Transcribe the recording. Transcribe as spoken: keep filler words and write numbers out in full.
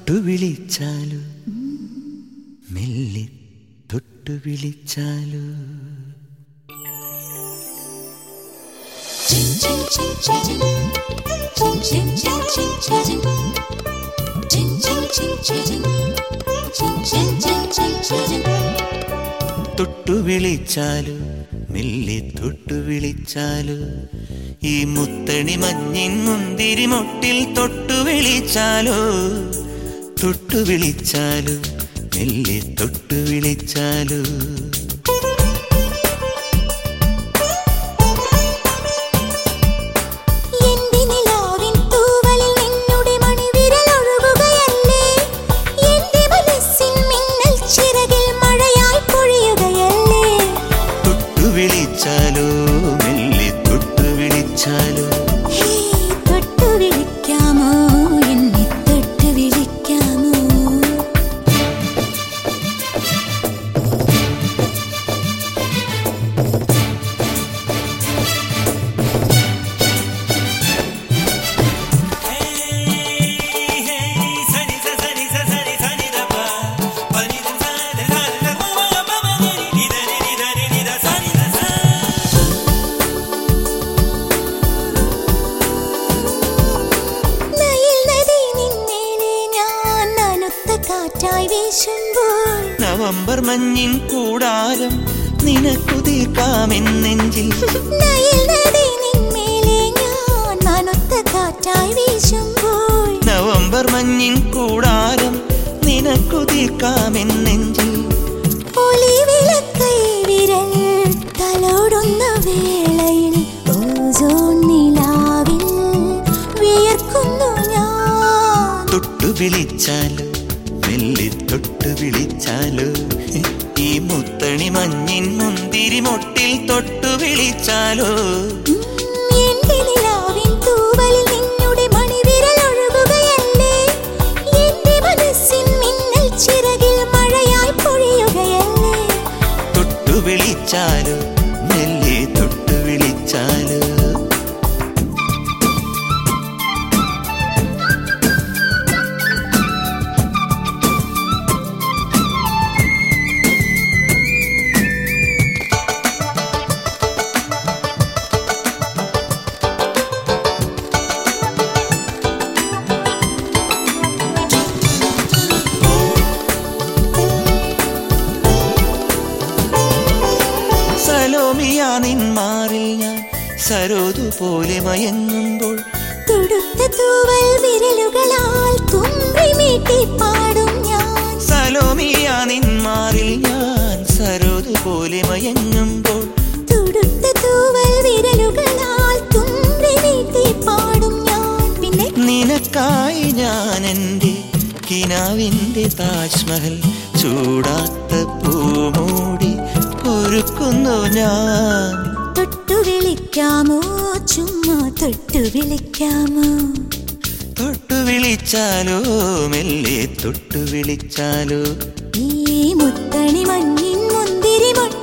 തൊട്ടു വിളിച്ചാലോ മെല്ലെ തൊട്ടു വിളിച്ചാലോ തൊട്ടു വിളിച്ചാലോ മെല്ലെ തൊട്ടു വിളിച്ചാലോ ഈ മുത്തണി മഞ്ഞിൻ മുന്തിരി മൊട്ടിൽ തൊട്ടു വിളിച്ചാലോ തൊട്ടു വിളിച്ചാലോ മെല്ലെ തൊട്ടു വിളിച്ചാലോ വിളിച്ചാലോ മെല്ലെ തൊട്ടു വിളിച്ചാലോ തൊട്ടു വിളിക്കാമോ എന്നെ തൊട്ടു വിളിക്കാമോ നവംബർ മഞ്ഞിൻ കൂടാരം നിനക്കു തീർക്കാമെന്നെഞ്ചിൽ നവംബർ മഞ്ഞിൻ കൂടാരം നിനക്കു തീർക്കാമെന്നെഞ്ചിൽ തലോടുന്ന വേളയിൽ ഓസോൺ നിലാവിൽ വിയർക്കുന്നു ഞാൻ തൊട്ടു വിളിച്ചാലോ മെല്ലെ തൊട്ടു വിളിച്ചാലോ ഈ മുത്തണി മഞ്ഞിൻ മുന്തിരി മൊട്ടിൽ തൊട്ടു വിളിച്ചാലോ എന്റെ നിലാവിൻ തൂവലിൽ നിന്നുടെ മണിവിരൽ ഒഴുകുകയല്ലേ എന്റെ മനസ്സിൻ മിന്നൽ ചിറകിൽ മഴയായി പൊഴിയുകയല്ലേ തൊട്ടു വിളിച്ചാലോ മെല്ലെ തൊട്ടു വിളിച്ചാലോ സലോമിയാ നിന്മാറിൽ ഞാൻ സരോദു പോലെ മയങ്ങുമ്പോൾ തുടുത്ത തൂവൽ വിരലുകളാൽ തുമ്പി മീട്ടി പാടും ഞാൻ സലോമിയാ നിന്മാറിൽ ഞാൻ സരോദു പോലെ മയങ്ങുമ്പോൾ തുടുത്ത തൂവൽ വിരലുകളാൽ തുമ്പി മീട്ടി പാടും ഞാൻ പിന്നെ നിനക്കായി ഞാൻ എൻ്റെ കിനാവിൻ്റെ താജ്മഹൽ ചൂടാത്ത പൂമൂടി ഒരുക്കുന്നു ഞാൻ തൊട്ടു വിളിക്കാമോ ചുമ്മാ തൊട്ടു വിളിക്കാമോ തൊട്ടു വിളിച്ചാലോ മെല്ലെ തൊട്ടു വിളിച്ചാലോ ഈ മുത്തണി മഞ്ഞിൻ മുന്തിരി